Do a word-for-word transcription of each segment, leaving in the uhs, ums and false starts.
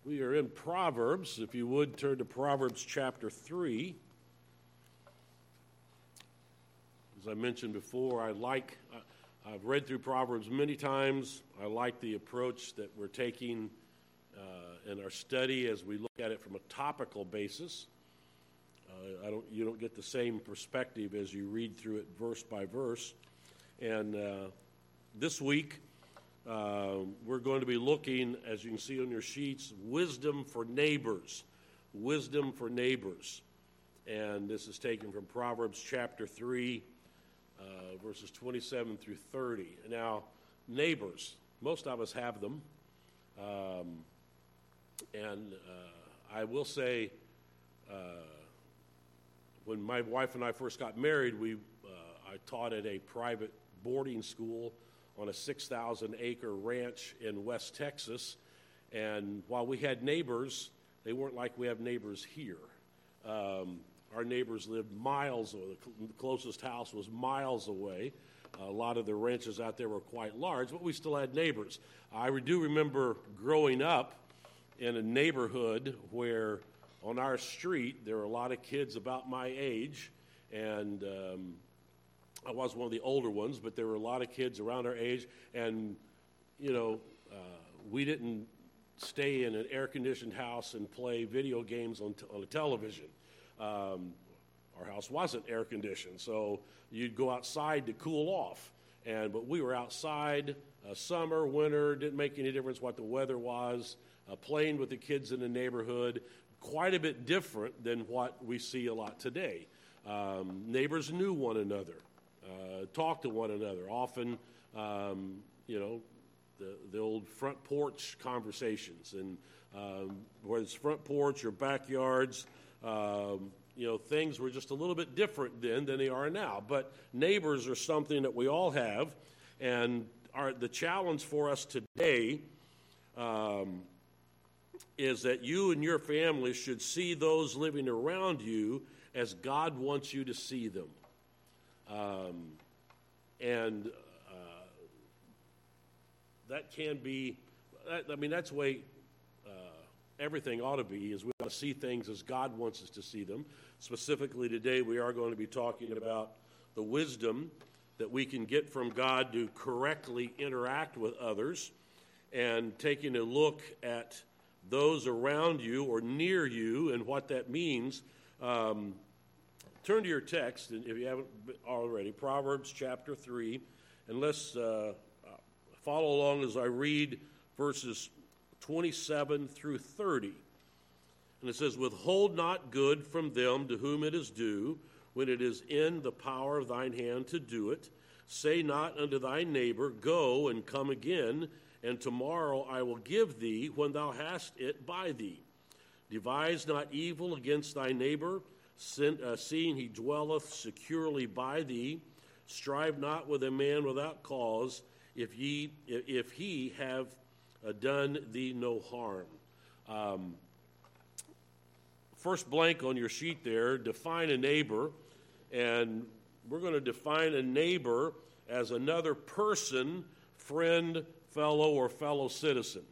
We are in Proverbs. If you would, turn to Proverbs chapter three. As I mentioned before, I like, I've read through Proverbs many times. I like the approach that we're taking uh, in our study as we look at it from a topical basis. Uh, I don't, you don't get the same perspective as you read through it verse by verse. And uh, this week, Uh, we're going to be looking, as you can see on your sheets, wisdom for neighbors. Wisdom for neighbors. And this is taken from Proverbs chapter three, uh, verses twenty-seven through thirty. Now, neighbors, most of us have them. Um, and uh, I will say, uh, when my wife and I first got married, we uh, I taught at a private boarding school on a six thousand acre ranch in West Texas. And while we had neighbors, they weren't like we have neighbors here. Um, our neighbors lived miles away. The closest house was miles away. A lot of the ranches out there were quite large, but we still had neighbors. I do remember growing up in a neighborhood where on our street there were a lot of kids about my age, and um, I was one of the older ones, but there were a lot of kids around our age, and, you know, uh, we didn't stay in an air-conditioned house and play video games on, t- on a television. Um, our house wasn't air-conditioned, so you'd go outside to cool off. And But we were outside, uh, summer, winter, didn't make any difference what the weather was, uh, playing with the kids in the neighborhood, quite a bit different than what we see a lot today. Um, neighbors knew one another. Uh, talk to one another. Often, um, you know, the, the old front porch conversations, and um, whether it's front porch or backyards, um, you know, things were just a little bit different then than they are now. But neighbors are something that we all have, and our, the challenge for us today um, is that you and your family should see those living around you as God wants you to see them. Um, and uh, that can be, that, I mean, that's the way uh, everything ought to be, is we ought to see things as God wants us to see them. Specifically today, we are going to be talking about the wisdom that we can get from God to correctly interact with others, and taking a look at those around you or near you and what that means. Um, Turn to your text, and if you haven't already, Proverbs chapter three, and let's uh, follow along as I read verses twenty-seven through thirty. And it says, "Withhold not good from them to whom it is due, when it is in the power of thine hand to do it. Say not unto thy neighbor, Go and come again, and tomorrow I will give thee when thou hast it by thee. Devise not evil against thy neighbor, Sin, uh, seeing he dwelleth securely by thee. Strive not with a man without cause, if ye if he have uh, done thee no harm." Um, first blank on your sheet there, define a neighbor. And we're going to define a neighbor as another person, friend, fellow, or fellow citizen.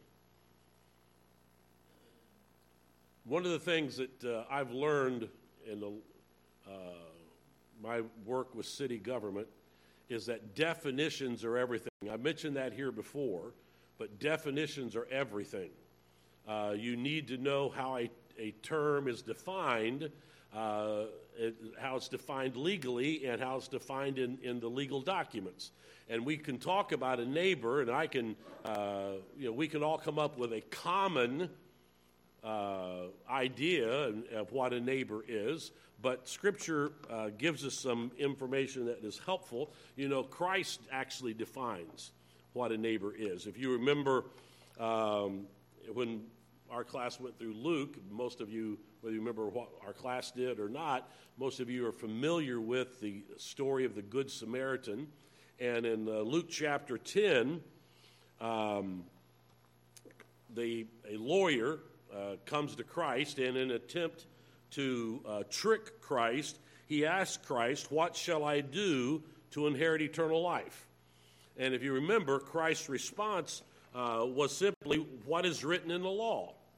One of the things that uh, I've learned in the, uh, my work with city government is that definitions are everything. I mentioned that here before, but definitions are everything. Uh, you need to know how a, a term is defined, uh, it, how it's defined legally, and how it's defined in, in the legal documents. And we can talk about a neighbor, and I can, uh, you know, we can all come up with a common Uh, idea of what a neighbor is, but Scripture uh, gives us some information that is helpful. You know, Christ actually defines what a neighbor is. If you remember um, when our class went through Luke, most of you, whether you remember what our class did or not, most of you are familiar with the story of the Good Samaritan. And in uh, Luke chapter ten, um, the a lawyer Uh, comes to Christ, and in an attempt to uh, trick Christ, he asks Christ, "What shall I do to inherit eternal life?" And if you remember, Christ's response uh, was simply, "What is written in the law?"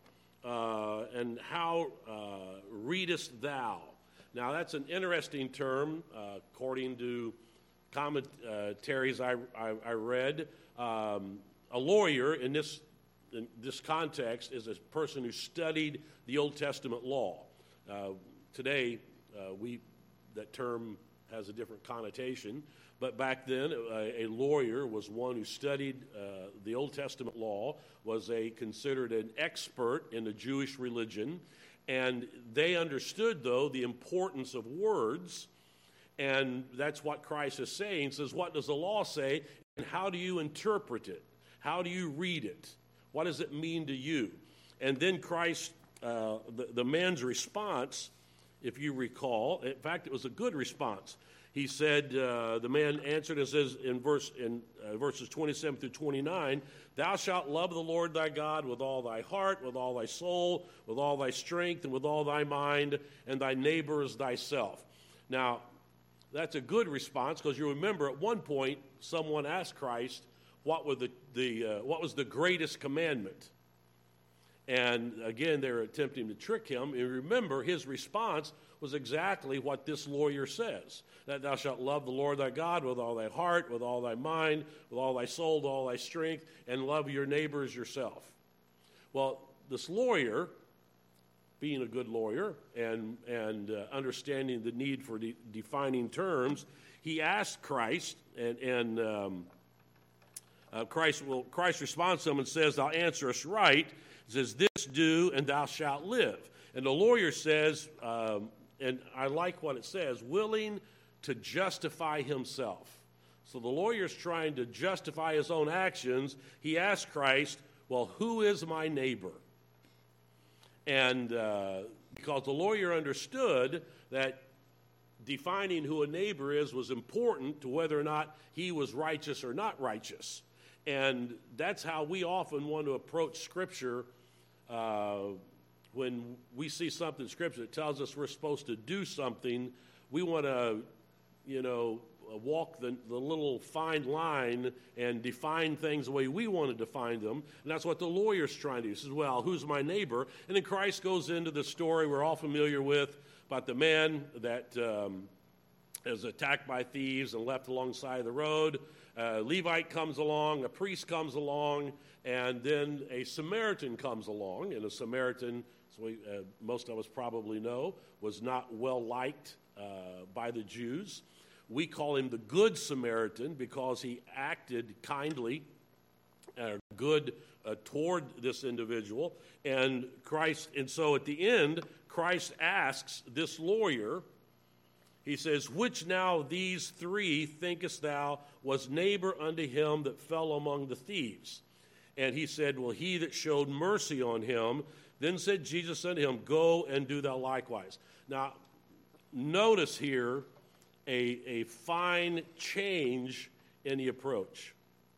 uh, and how uh, readest thou? Now, that's an interesting term, uh, according to commentaries I, I, I read. Um, a lawyer in this, in this context is a person who studied the Old Testament law. Uh, today, uh, we that term has a different connotation, but back then, a, a lawyer was one who studied uh, the Old Testament law, was a considered an expert in the Jewish religion, and they understood, though, the importance of words, and that's what Christ is saying. He says, what does the law say, and how do you interpret it? How do you read it? What does it mean to you? And then Christ, uh, the, the man's response, if you recall, in fact, it was a good response. He said, uh, the man answered and says in verse in uh, verses twenty-seven through twenty-nine, thou shalt love the Lord thy God with all thy heart, with all thy soul, with all thy strength, and with all thy mind, and thy neighbor as thyself. Now, that's a good response, because you remember at one point someone asked Christ what, were the, the, uh, what was the greatest commandment. And again, they're attempting to trick him. And remember, his response was exactly what this lawyer says, that thou shalt love the Lord thy God with all thy heart, with all thy mind, with all thy soul, with all thy strength, and love your neighbor as yourself. Well, this lawyer, being a good lawyer and, and uh, understanding the need for de- defining terms, he asked Christ, and, and um, uh, Christ, well, Christ responds to him and says, thou answerest right. He says, this do, and thou shalt live. And the lawyer says, um, and I like what it says, willing to justify himself. So the lawyer's trying to justify his own actions. He asks Christ, well, who is my neighbor? And uh, because the lawyer understood that defining who a neighbor is was important to whether or not he was righteous or not righteous. And that's how we often want to approach Scripture uh, when we see something in Scripture that tells us we're supposed to do something. We want to, you know, walk the, the little fine line and define things the way we want to define them. And that's what the lawyer's trying to do. He says, well, who's my neighbor? And then Christ goes into the story we're all familiar with about the man that um, is attacked by thieves and left alongside of the road. A Levite comes along, a priest comes along, and then a Samaritan comes along. And a Samaritan, as we, uh, most of us probably know, was not well liked uh, by the Jews. We call him the Good Samaritan because he acted kindly, uh, good uh, toward this individual. And Christ, and so at the end, Christ asks this lawyer, he says, which now of these three thinkest thou was neighbor unto him that fell among the thieves? And he said, well, he that showed mercy on him. Then said Jesus unto him, go and do thou likewise. Now, notice here a, a fine change in the approach.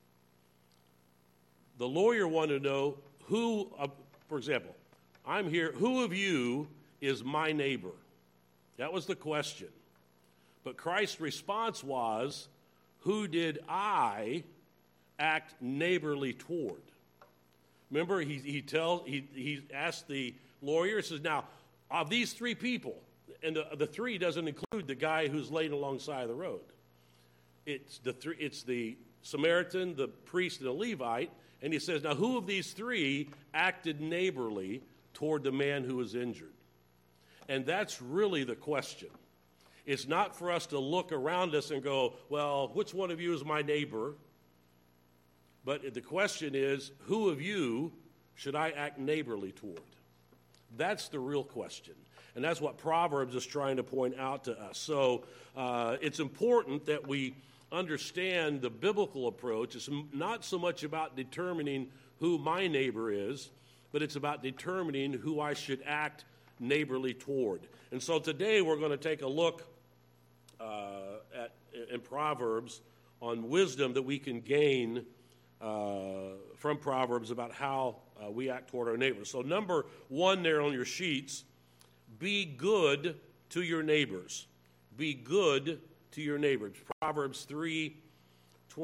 The lawyer wanted to know who, uh, for example, I'm here, who of you is my neighbor? That was the question. But Christ's response was, who did I act neighborly toward? Remember, he he tells he he asked the lawyer, he says, now, of these three people, and the, the three doesn't include the guy who's laying alongside of the road. It's the three, it's the Samaritan, the priest, and the Levite. And he says, now, who of these three acted neighborly toward the man who was injured? And that's really the question. It's not for us to look around us and go, well, which one of you is my neighbor? But the question is, who of you should I act neighborly toward? That's the real question. And that's what Proverbs is trying to point out to us. So uh, it's important that we understand the biblical approach. It's not so much about determining who my neighbor is, but it's about determining who I should act neighborly toward. And so today we're going to take a look uh, at in Proverbs on wisdom that we can gain uh, from Proverbs about how uh, we act toward our neighbors. So number one there on your sheets, be good to your neighbors. Be good to your neighbors. Proverbs three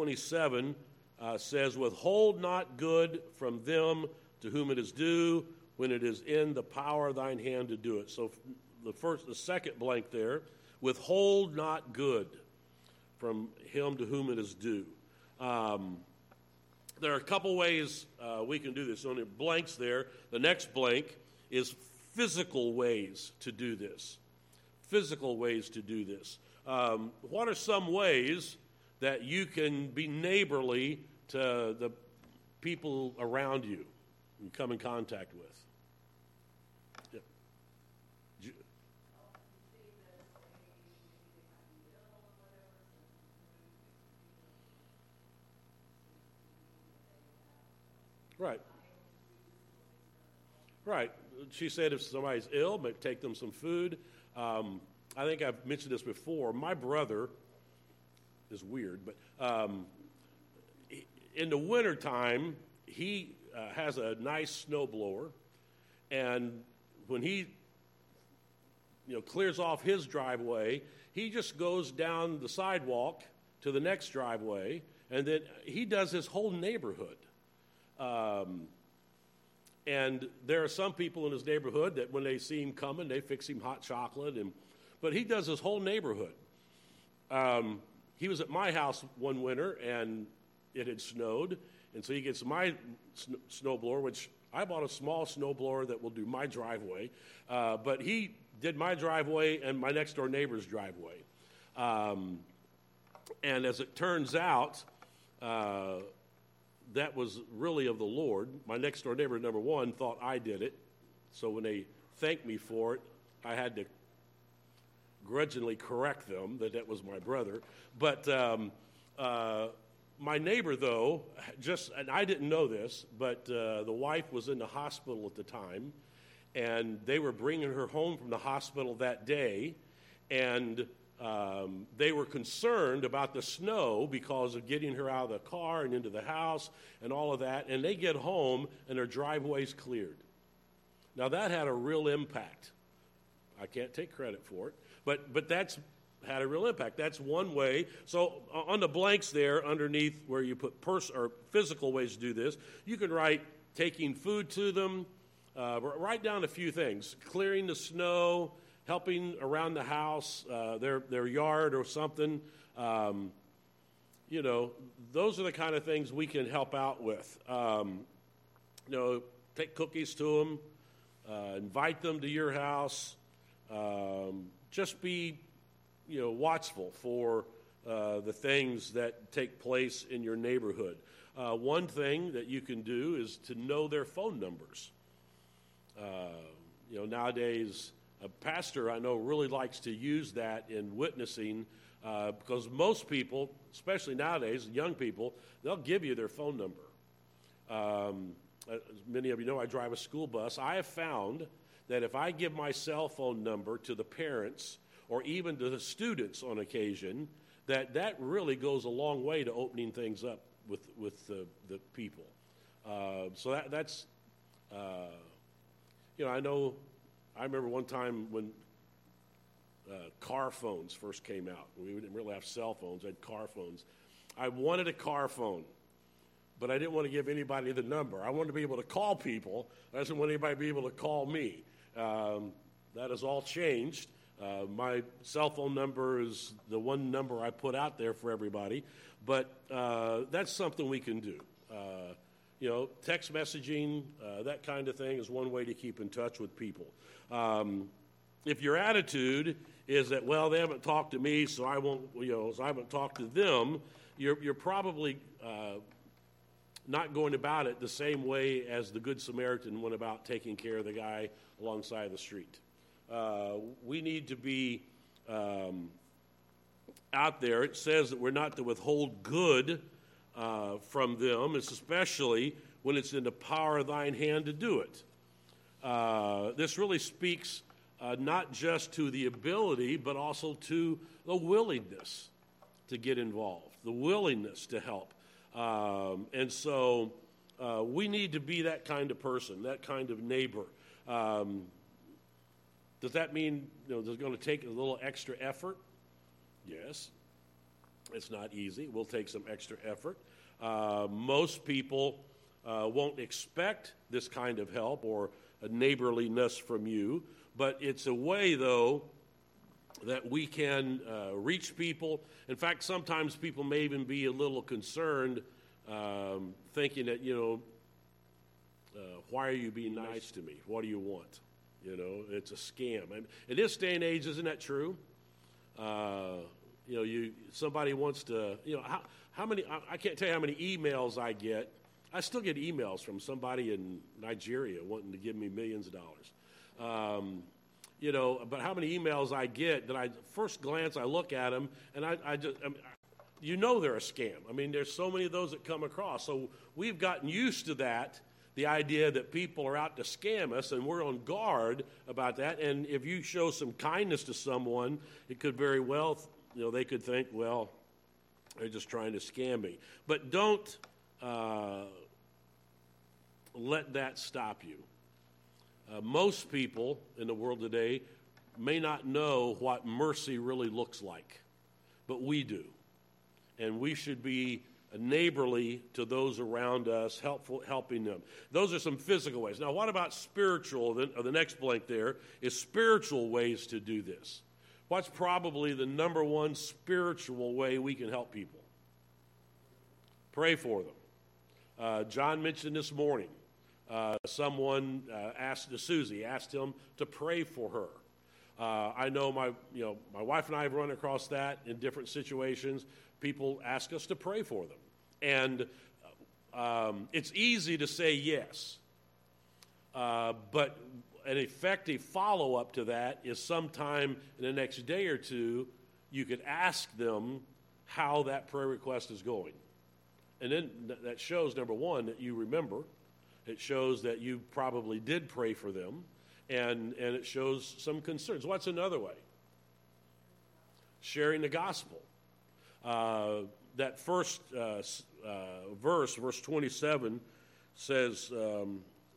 twenty-seven uh, says, withhold not good from them to whom it is due, when it is in the power of thine hand to do it. So the first, the second blank there, withhold not good from him to whom it is due. Um, there are a couple ways uh, we can do this. On the blanks there, the next blank is physical ways to do this. Physical ways to do this. Um, what are some ways that you can be neighborly to the people around you you come in contact with? Yeah. Ju- Right. Right. She said if somebody's ill, maybe take them some food. Um, I think I've mentioned this before. My brother is weird, but um, he- in the wintertime, he uh, has a nice snowblower, and when he you know clears off his driveway, he just goes down the sidewalk to the next driveway, and then he does his whole neighborhood. Um, and there are some people in his neighborhood that when they see him coming, they fix him hot chocolate. And but he does his whole neighborhood. Um, he was at my house one winter, and it had snowed. And so he gets my sn- snowblower, which I bought a small snowblower that will do my driveway. Uh, but he did my driveway and my next-door neighbor's driveway. Um, and as it turns out, uh, that was really of the Lord. My next-door neighbor, number one, thought I did it. So when they thanked me for it, I had to grudgingly correct them that that was my brother. But um, uh, my neighbor, though, just, and I didn't know this, but uh, the wife was in the hospital at the time, and they were bringing her home from the hospital that day, and um, they were concerned about the snow because of getting her out of the car and into the house and all of that, and they get home, and their driveway's cleared. Now, that had a real impact. I can't take credit for it, but but that's had a real impact. That's one way. So on the blanks there underneath where you put pers- or physical ways to do this, you can write taking food to them, uh, write down a few things, clearing the snow, helping around the house, uh, their their yard or something. Um, you know, those are the kind of things we can help out with. Um, you know, take cookies to them, uh, invite them to your house. Um, just be, you know, watchful for uh, the things that take place in your neighborhood. Uh, one thing that you can do is to know their phone numbers. Uh, you know, nowadays, a pastor I know really likes to use that in witnessing uh, because most people, especially nowadays, young people, they'll give you their phone number. Um, as many of you know, I drive a school bus. I have found that if I give my cell phone number to the parents or even to the students on occasion, that that really goes a long way to opening things up with with the, the people. Uh, so that that's, uh, you know, I know, I remember one time when uh, car phones first came out. We didn't really have cell phones, we had car phones. I wanted a car phone, but I didn't want to give anybody the number. I wanted to be able to call people. I didn't want anybody to be able to call me. Um, that has all changed. Uh, my cell phone number is the one number I put out there for everybody, but uh, that's something we can do. Uh, you know, text messaging, uh, that kind of thing is one way to keep in touch with people. Um, if your attitude is that, well, they haven't talked to me, so I won't, you know, so I haven't talked to them, you're, you're probably uh, not going about it the same way as the Good Samaritan went about taking care of the guy alongside the street. Uh, we need to be um, out there. It says that we're not to withhold good uh, from them, especially when it's in the power of thine hand to do it. Uh, this really speaks uh, not just to the ability, but also to the willingness to get involved, the willingness to help. Um, and so uh, we need to be that kind of person, that kind of neighbor. Um, does that mean you know, there's going to take a little extra effort? Yes. It's not easy. We'll take some extra effort. Uh, most people uh, won't expect this kind of help or a neighborliness from you, but it's a way, though, that we can uh, reach people. In fact, sometimes people may even be a little concerned, um, thinking that, you know, uh, why are you being nice to me? What do you want? You know, it's a scam. And in this day and age, isn't that true? Uh, you know, you somebody wants to, you know, how, how many, I, I can't tell you how many emails I get. I still get emails from somebody in Nigeria wanting to give me millions of dollars. Um, you know, but how many emails I get that I, first glance, I look at them, and I, I just, I mean, you know they're a scam. I mean, there's so many of those that come across. So we've gotten used to that, the idea that people are out to scam us, and we're on guard about that. And if you show some kindness to someone, it could very well, you know, they could think, well, they're just trying to scam me. But don't uh, let that stop you. Uh, most people in the world today may not know what mercy really looks like, but we do. And we should be neighborly to those around us, helpful, helping them. Those are some physical ways. Now, what about spiritual? The, the next blank there is spiritual ways to do this. What's probably the number one spiritual way we can help people? Pray for them. Uh, John mentioned this morning, uh, someone uh, asked Susie, asked him to pray for her. Uh, I know my, you know, my wife and I have run across that in different situations. People ask us to pray for them. And um, it's easy to say yes. Uh, but an effective follow-up to that is sometime in the next day or two, you could ask them how that prayer request is going. And then that shows, number one, that you remember. It shows that you probably did pray for them. And, and it shows some concerns. What's another way? Sharing the gospel. Uh, that first uh, uh, verse, verse twenty-seven, says, um,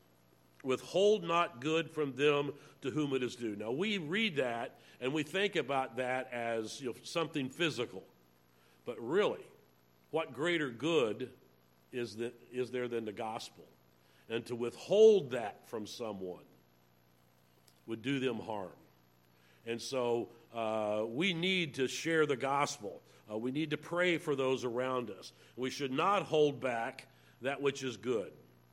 withhold not good from them to whom it is due. Now, we read that, and we think about that as, you know, something physical. But really, what greater good is, that, is there than the gospel? And to withhold that from someone would do them harm. And so uh, we need to share the gospel. Uh, we need to pray for those around us. We should not hold back that which is good,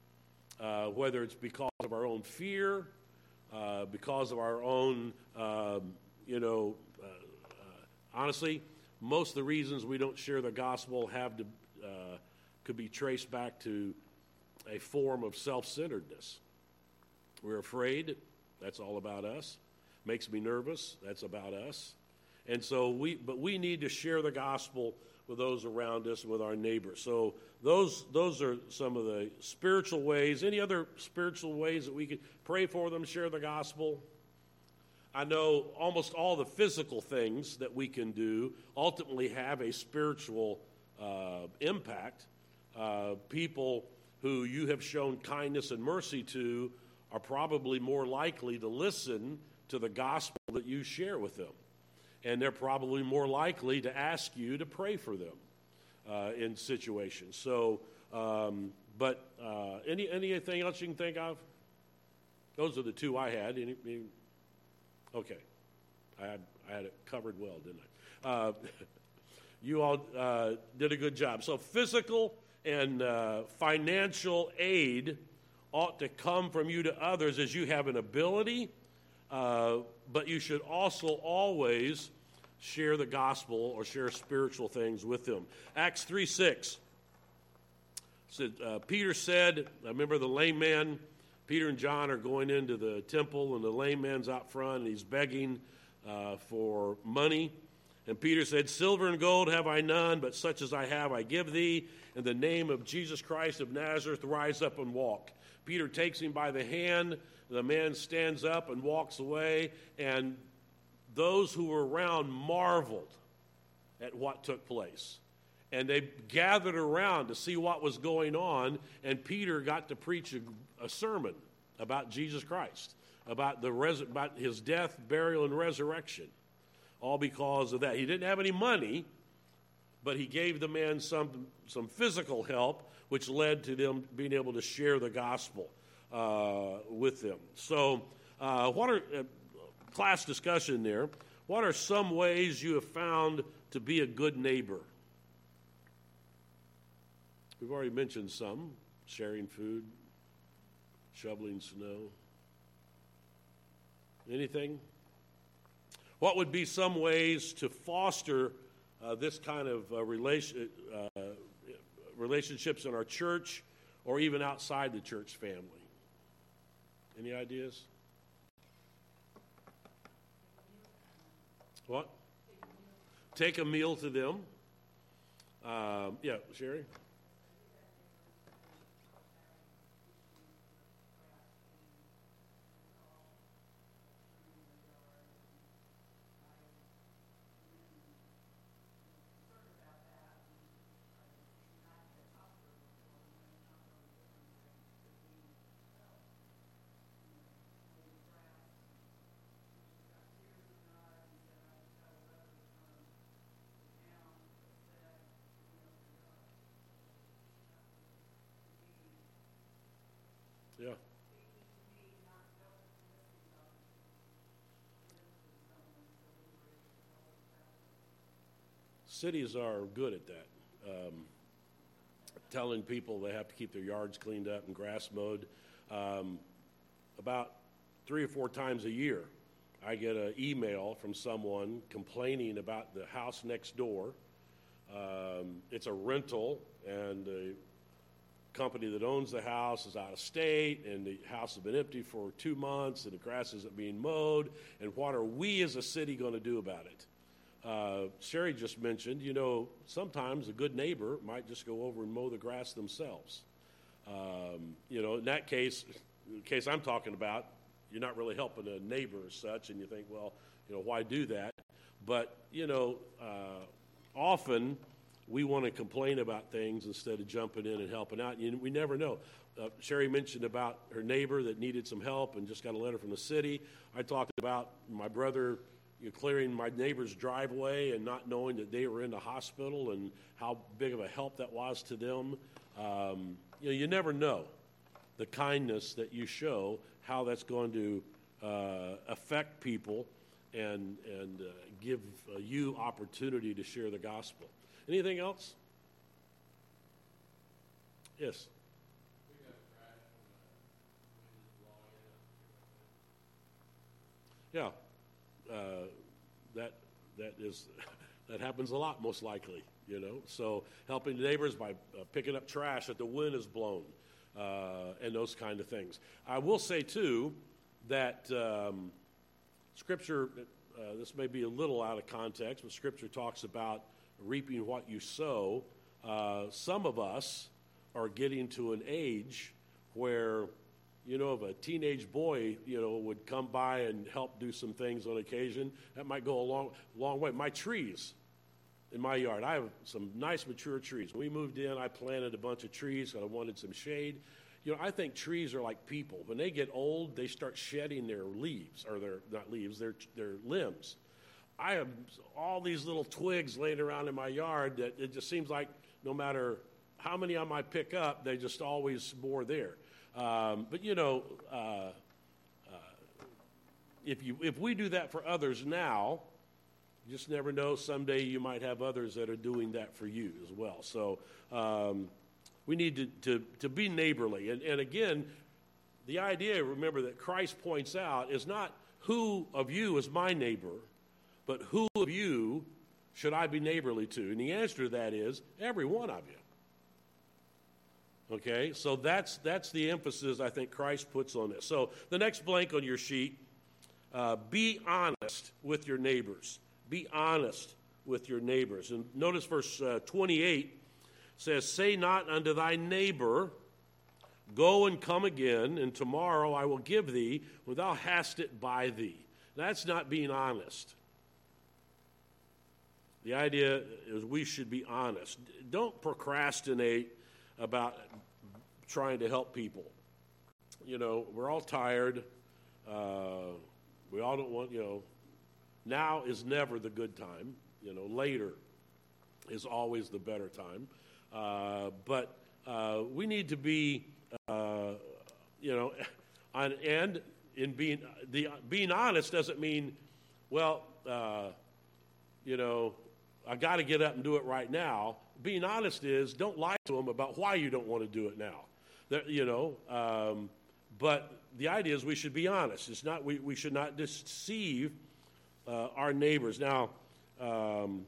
uh, whether it's because of our own fear, uh, because of our own, um, you know, uh, uh, honestly, most of the reasons we don't share the gospel have to, uh, could be traced back to a form of self-centeredness. We're afraid. That's all about us. Makes me nervous. That's about us. And so we, but we need to share the gospel with those around us, with our neighbors. So those, those are some of the spiritual ways. Any other spiritual ways that we can pray for them, share the gospel? I know almost all the physical things that we can do ultimately have a spiritual uh, impact. Uh, people who you have shown kindness and mercy to are probably more likely to listen to the gospel that you share with them. And they're probably more likely to ask you to pray for them uh, in situations. So, um, but uh, any anything else you can think of? Those are the two I had. Any, any, okay. I had, I had it covered well, didn't I? Uh, you all uh, did a good job. So physical and uh, financial aid ought to come from you to others as you have an ability, uh, but you should also always share the gospel or share spiritual things with them. Acts three six said, uh, Peter said, I remember the lame man, Peter and John are going into the temple, and the lame man's out front, and he's begging uh, for money. And Peter said, silver and gold have I none, but such as I have I give thee. In the name of Jesus Christ of Nazareth, rise up and walk. Peter takes him by the hand. The man stands up and walks away, and those who were around marveled at what took place. And they gathered around to see what was going on, and Peter got to preach a, a sermon about Jesus Christ, about, the res- about his death, burial, and resurrection, all because of that. He didn't have any money, but he gave the man some, some physical help, which led to them being able to share the gospel. uh, with them. So uh, what are, uh, class discussion there, what are some ways you have found to be a good neighbor? We've already mentioned some, sharing food, shoveling snow. Anything? What would be some ways to foster uh, this kind of uh, relation, uh, relationships in our church or even outside the church family? Any ideas? What? Take a meal to them. Um, yeah, Sherry? Yeah. Cities are good at that. Um, telling people they have to keep their yards cleaned up and grass mowed. Um, about three or four times a year, I get an email from someone complaining about the house next door. Um, it's a rental, and the company that owns the house is out of state, and the house has been empty for two months, and the grass isn't being mowed, and what are we as a city going to do about it? Uh, Sherry just mentioned, you know, sometimes a good neighbor might just go over and mow the grass themselves. Um, you know, in that case, the case I'm talking about, you're not really helping a neighbor as such, and you think, well, you know, why do that? But, you know, uh, often we want to complain about things instead of jumping in and helping out. You, we never know. Uh, Sherry mentioned about her neighbor that needed some help and just got a letter from the city. I talked about my brother you know, clearing my neighbor's driveway and not knowing that they were in the hospital and how big of a help that was to them. Um, you know, you never know the kindness that you show, how that's going to uh, affect people and, and uh, give uh, you opportunity to share the gospel. Anything else? Yes. Yeah, uh, that that is that happens a lot, most likely. You know, so helping the neighbors by uh, picking up trash that the wind has blown, uh, and those kind of things. I will say too that um, Scripture. Uh, this may be a little out of context, but Scripture talks about reaping what you sow. Uh, some of us are getting to an age where, you know, if a teenage boy, you know, would come by and help do some things on occasion, that might go a long, long way. My trees in my yard, I have some nice mature trees. When we moved in, I planted a bunch of trees because I wanted some shade. You know, I think trees are like people. When they get old, they start shedding their leaves, or their, not leaves, their, their limbs. I have all these little twigs laying around in my yard that it just seems like no matter how many I might pick up, they just always more there. Um, but, you know, uh, uh, if you if we do that for others now, you just never know. Someday you might have others that are doing that for you as well. So um, we need to, to, to be neighborly. And, and again, the idea, remember, that Christ points out is not who of you is my neighbor, but who of you should I be neighborly to? And the answer to that is every one of you. Okay, so that's that's the emphasis I think Christ puts on this. So the next blank on your sheet, uh, be honest with your neighbors. Be honest with your neighbors. And notice verse uh, twenty-eight says, say not unto thy neighbor, go and come again, and tomorrow I will give thee when thou hast it by thee. That's not being honest. The idea is we should be honest. Don't procrastinate about trying to help people. You know, we're all tired. Uh, we all don't want, you know, now is never the good time. You know, later is always the better time. Uh, but uh, we need to be uh, you know, on, and in being the being honest doesn't mean, well, uh, you know, I got to get up and do it right now. Being honest is don't lie to them about why you don't want to do it now. That, you know, um, but the idea is we should be honest. It's not we, we should not deceive uh, our neighbors. Now, um,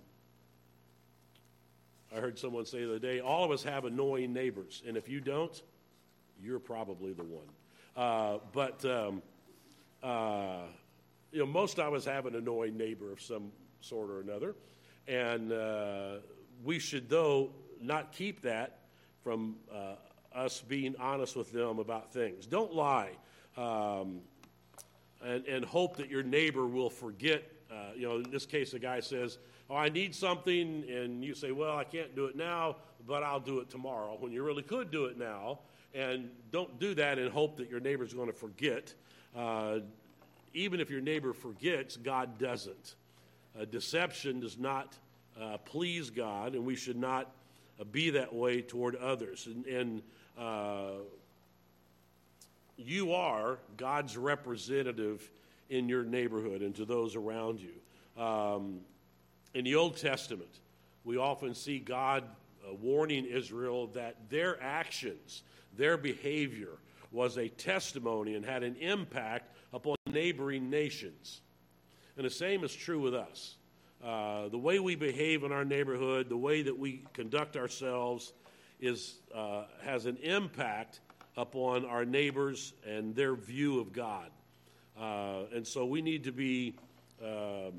I heard someone say the other day, all of us have annoying neighbors, and if you don't, you're probably the one. Uh, but um, uh, you know, most of us have an annoying neighbor of some sort or another, and uh, we should, though, not keep that from uh, us being honest with them about things. Don't lie, um, and, and hope that your neighbor will forget. Uh, you know, in this case, the guy says, "Oh, I need something," and you say, "Well, I can't do it now, but I'll do it tomorrow," when you really could do it now. And don't do that and hope that your neighbor's going to forget. Uh, even if your neighbor forgets, God doesn't. Uh, deception does not uh, please God, and we should not uh, be that way toward others. And, and uh, you are God's representative in your neighborhood and to those around you. Um, in the Old Testament, we often see God uh, warning Israel that their actions, their behavior was a testimony and had an impact upon neighboring nations. And the same is true with us. Uh, the way we behave in our neighborhood, the way that we conduct ourselves is uh, has an impact upon our neighbors and their view of God. Uh, and so we need to be um,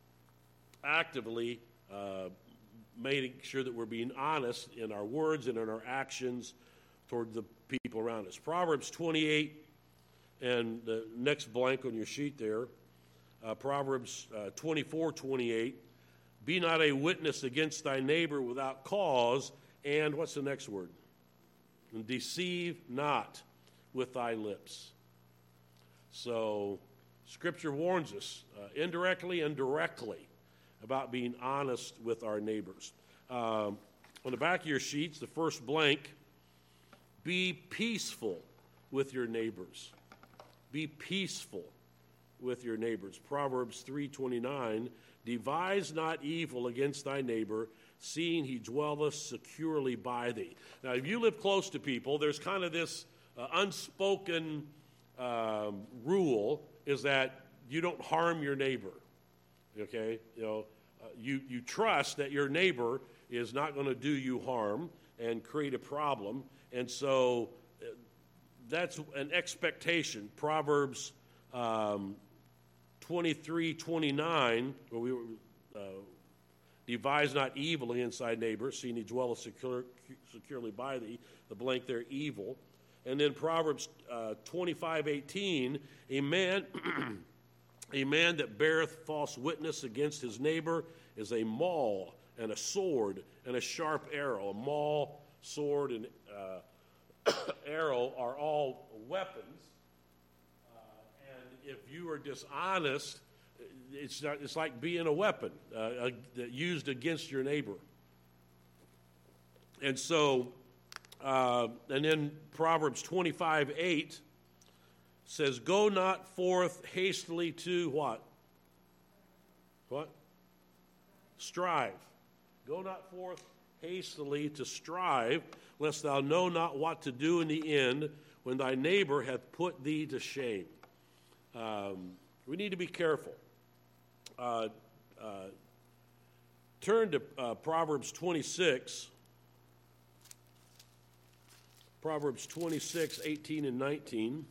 actively uh, making sure that we're being honest in our words and in our actions toward the people around us. Proverbs twenty-eight, and the next blank on your sheet there, uh, Proverbs uh, twenty-four twenty-eight, be not a witness against thy neighbor without cause, and what's the next word? And deceive not with thy lips. So Scripture warns us uh, indirectly and directly about being honest with our neighbors. Um, on the back of your sheets, the first blank, be peaceful with your neighbors. Be peaceful with your neighbors. Proverbs three twenty-nine, devise not evil against thy neighbor, seeing he dwelleth securely by thee. Now, if you live close to people, there's kind of this uh, unspoken um, rule is that you don't harm your neighbor. Okay? You know, uh, you, you trust that your neighbor is not going to do you harm and create a problem. And so uh, that's an expectation. Proverbs um, twenty-three twenty-nine, where we were, uh, devise not evil against thy neighbor, seeing he dwelleth secure, securely by thee, the blank there, evil. And then Proverbs uh, twenty-five eighteen, a man, a man that beareth false witness against his neighbor is a maul and a sword and a sharp arrow. A maul, sword, and uh, arrow are all weapons. Uh, and if you are dishonest, it's not, it's like being a weapon uh, uh, used against your neighbor. And so, uh, and then Proverbs twenty-five eight says, go not forth hastily to what? What? Strive. Go not forth hastily to strive, lest thou know not what to do in the end when thy neighbor hath put thee to shame. Um, we need to be careful. Uh, uh, turn to uh, Proverbs twenty-six. Proverbs twenty-six, eighteen and nineteen.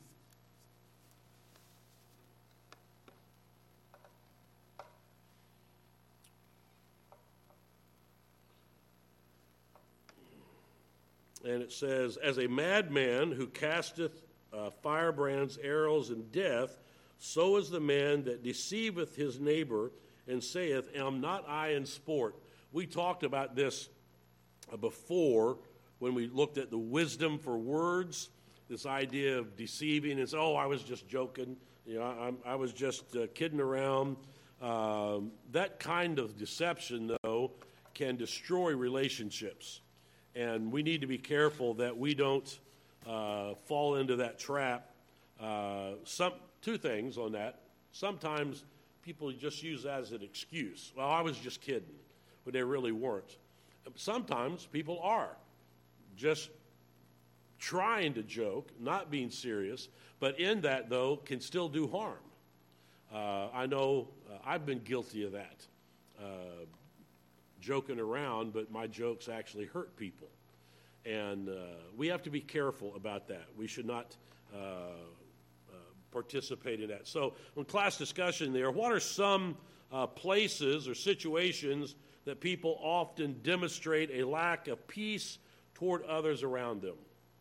And it says, as a madman who casteth uh, firebrands, arrows, and death, so is the man that deceiveth his neighbor and saith, am not I in sport? We talked about this uh, before when we looked at the wisdom for words, this idea of deceiving. It's, oh, I was just joking. You know, I, I was just uh, kidding around. Um, that kind of deception, though, can destroy relationships. And we need to be careful that we don't uh, fall into that trap. Uh, some two things on that. Sometimes people just use that as an excuse. Well, I was just kidding, but they really weren't. Sometimes people are just trying to joke, not being serious, but in that, though, can still do harm. Uh, I know uh, I've been guilty of that, uh, joking around, but my jokes actually hurt people. And uh, we have to be careful about that. We should not uh, uh, participate in that. So on class discussion there, what are some uh, places or situations that people often demonstrate a lack of peace toward others around them?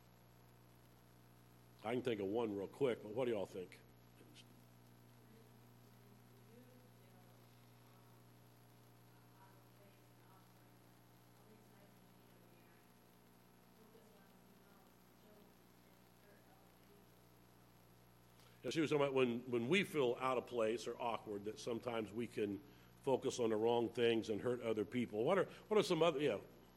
I can think of one real quick, but what do y'all think? She was talking about when, when we feel out of place or awkward, that sometimes we can focus on the wrong things and hurt other people. What are what are some other, yeah.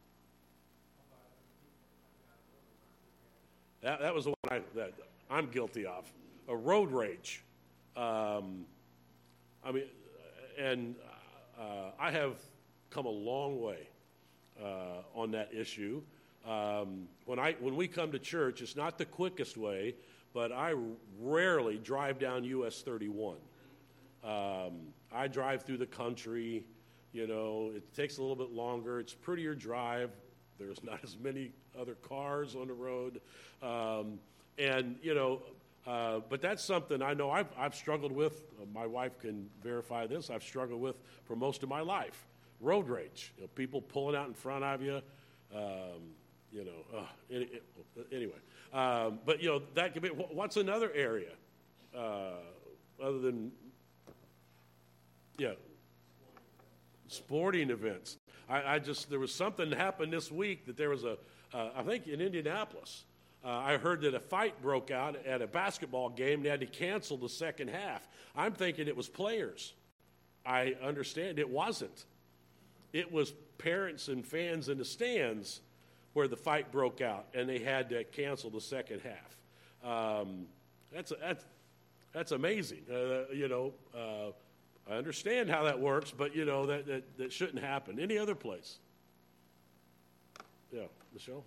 That, that was the one I, that I'm guilty of, a road rage. Um, I mean, and uh, I have come a long way uh, on that issue. Um, when I when we come to church, it's not the quickest way, but I rarely drive down U S thirty-one. Um, I drive through the country. You know, it takes a little bit longer. It's a prettier drive. There's not as many other cars on the road. Um, and, you know, uh, but that's something I know I've, I've struggled with. Uh, my wife can verify this. I've struggled with for most of my life. Road rage. You know, people pulling out in front of you. Um, you know, uh, any, anyway. Um, but, you know, that could be, what's another area uh, other than, yeah, sporting events. I, I just, there was something that happened this week that there was a, uh, I think in Indianapolis, uh, I heard that a fight broke out at a basketball game. They had to cancel the second half. I'm thinking it was players. I understand it wasn't. It was parents and fans in the stands where the fight broke out, and they had to cancel the second half. Um, that's, that's, that's amazing. Uh, you know, uh, I understand how that works, but, you know, that, that, that shouldn't happen. Any other place? Yeah, Michelle?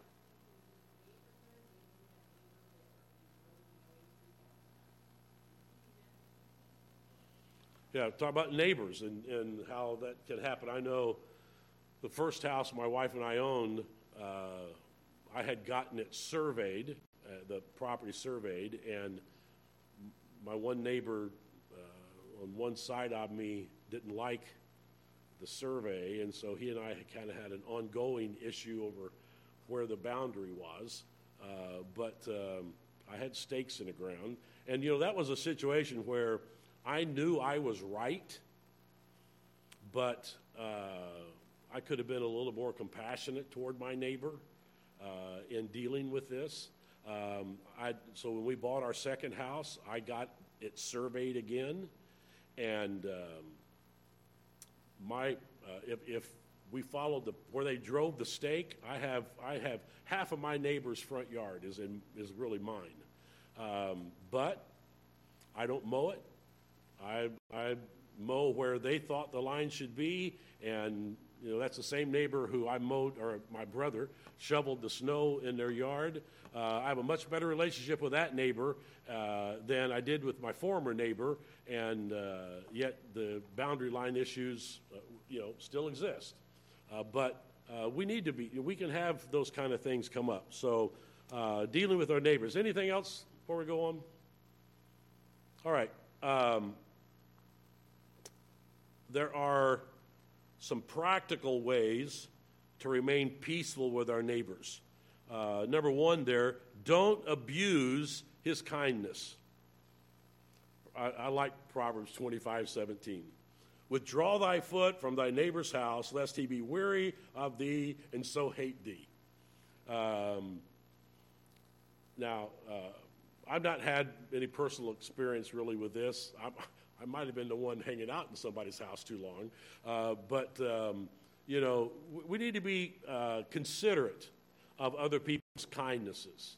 Yeah, talk about neighbors and, and how that can happen. I know the first house my wife and I owned, uh, I had gotten it surveyed, uh, the property surveyed, and my one neighbor uh, on one side of me didn't like the survey, and so he and I kind of had an ongoing issue over where the boundary was. Uh, but um, I had stakes in the ground, and you know that was a situation where I knew I was right, but uh, I could have been a little more compassionate toward my neighbor uh, in dealing with this. Um, I, so when we bought our second house, I got it surveyed again, and um, my uh, if, if we followed the where they drove the stake, I have I have half of my neighbor's front yard is in is really mine, um, but I don't mow it. I I mow where they thought the line should be, and you know that's the same neighbor who I mowed, or my brother shoveled the snow in their yard. Uh, I have a much better relationship with that neighbor uh, than I did with my former neighbor, and uh, yet the boundary line issues, uh, you know, still exist. Uh, but uh, we need to be. We can have those kind of things come up. So uh, dealing with our neighbors. Anything else before we go on? All right. Um, there are some practical ways to remain peaceful with our neighbors. Uh, number one there, don't abuse his kindness. I, I like Proverbs twenty-five seventeen. Withdraw thy foot from thy neighbor's house, lest he be weary of thee and so hate thee. Um, now, uh, I've not had any personal experience really with this. I, I might have been the one hanging out in somebody's house too long. Uh, but, um, you know, we need to be uh, considerate of other people's kindnesses.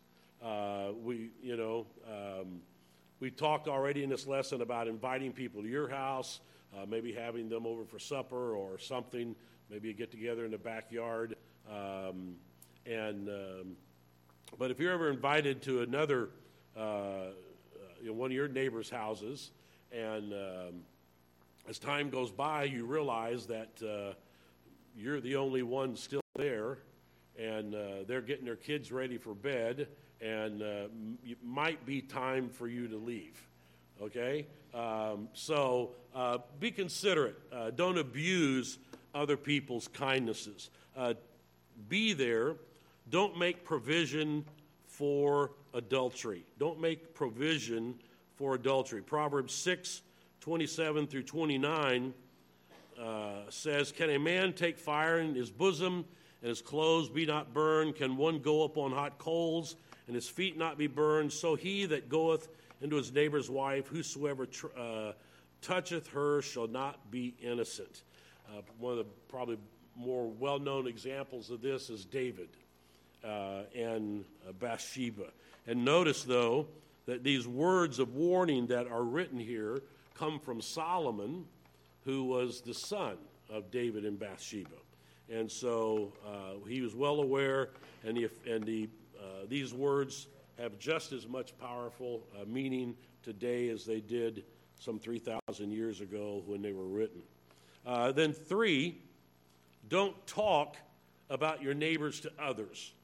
Uh, we, you know, um, we talked already in this lesson about inviting people to your house, uh, maybe having them over for supper or something, maybe a get-together in the backyard. Um, and um, but if you're ever invited to another, uh, you know, one of your neighbor's houses, and um, as time goes by, you realize that uh, you're the only one still there, and uh, they're getting their kids ready for bed, and uh, m- it might be time for you to leave, okay? Um, so uh, be considerate. Uh, don't abuse other people's kindnesses. Uh, be there. Don't make provision for adultery. Don't make provision for adultery. Proverbs six, twenty-seven through twenty-nine uh, says, "Can a man take fire in his bosom, and his clothes be not burned? Can one go up on hot coals, and his feet not be burned? So he that goeth into his neighbor's wife, whosoever tr- uh, toucheth her shall not be innocent." Uh, one of the probably more well-known examples of this is David uh, and uh, Bathsheba. And notice, though, that these words of warning that are written here come from Solomon, who was the son of David and Bathsheba. And so uh, he was well aware, and, the, and the, uh, these words have just as much powerful uh, meaning today as they did some three thousand years ago when they were written. Uh, then three, don't talk about your neighbors to others.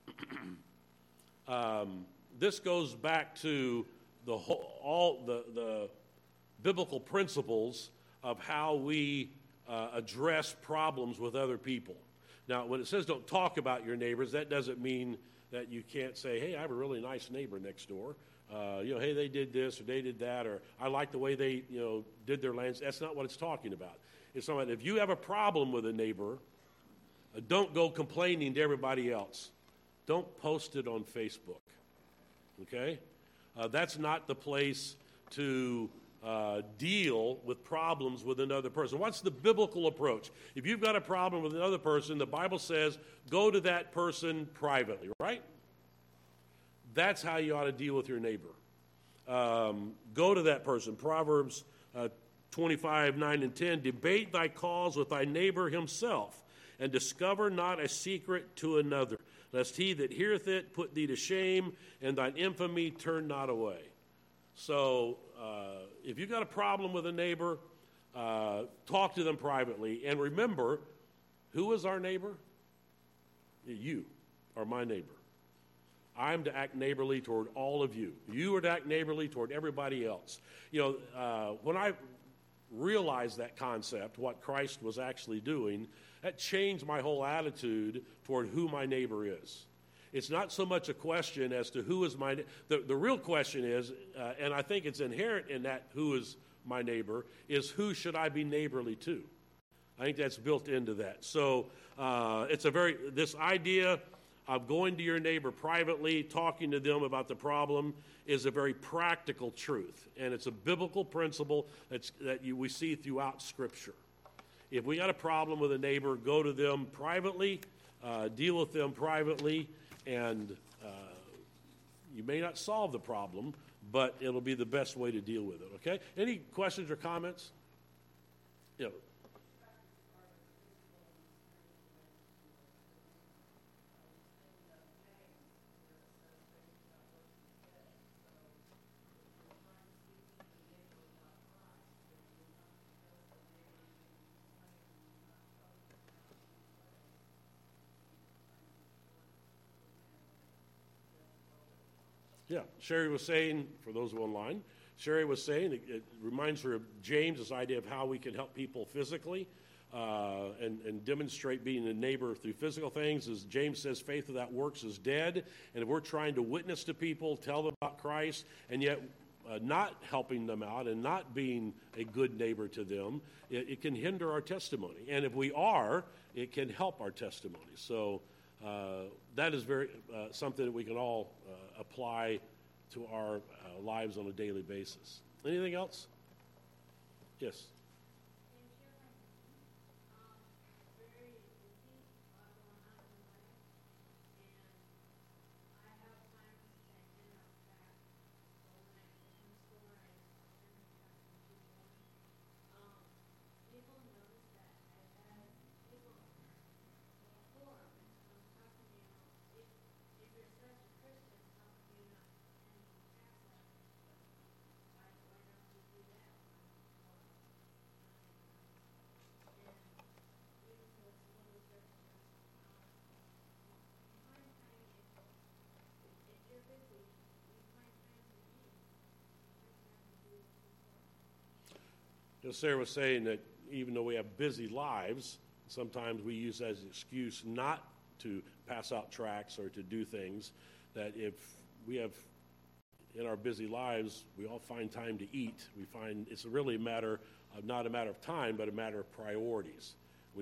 um, this goes back to the whole, all the, the biblical principles of how we uh, address problems with other people. Now, when it says don't talk about your neighbors, that doesn't mean that you can't say, hey, I have a really nice neighbor next door. Uh, you know, hey, they did this or they did that, or I like the way they, you know, did their lands. That's not what it's talking about. It's not, if you have a problem with a neighbor, uh, don't go complaining to everybody else. Don't post it on Facebook, okay? Uh, that's not the place to uh, deal with problems with another person. What's the biblical approach? If you've got a problem with another person, the Bible says go to that person privately, right? That's how you ought to deal with your neighbor. Um, go to that person. Proverbs uh, twenty-five, nine and ten, debate thy cause with thy neighbor himself, and discover not a secret to another, lest he that heareth it put thee to shame, and thine infamy turn not away. So uh, if you've got a problem with a neighbor, uh, talk to them privately. And remember, who is our neighbor? You are my neighbor. I'm to act neighborly toward all of you. You are to act neighborly toward everybody else. You know, uh, when I realized that concept, what Christ was actually doing, that changed my whole attitude toward who my neighbor is. It's not so much a question as to who is my, the, the real question is, uh, and I think it's inherent in that who is my neighbor, is who should I be neighborly to? I think that's built into that. So uh, it's a very, this idea of going to your neighbor privately, talking to them about the problem, is a very practical truth. And it's a biblical principle that's, that you, we see throughout Scripture. If we got a problem with a neighbor, go to them privately, uh, deal with them privately, and uh, you may not solve the problem, but it'll be the best way to deal with it, okay? Any questions or comments? Yeah. Yeah, Sherry was saying, for those who are online, Sherry was saying, it, it reminds her of James, this idea of how we can help people physically uh, and, and demonstrate being a neighbor through physical things. As James says, faith without works is dead. And if we're trying to witness to people, tell them about Christ, and yet uh, not helping them out and not being a good neighbor to them, it, it can hinder our testimony. And if we are, it can help our testimony. So uh, that is very uh, something that we can all uh, apply to our uh, lives on a daily basis. Anything else? Yes. as Sarah was saying, that even though we have busy lives, sometimes we use that as an excuse not to pass out tracts or to do things, that if we have in our busy lives, we all find time to eat. We find it's really a matter of not a matter of time, but a matter of priorities.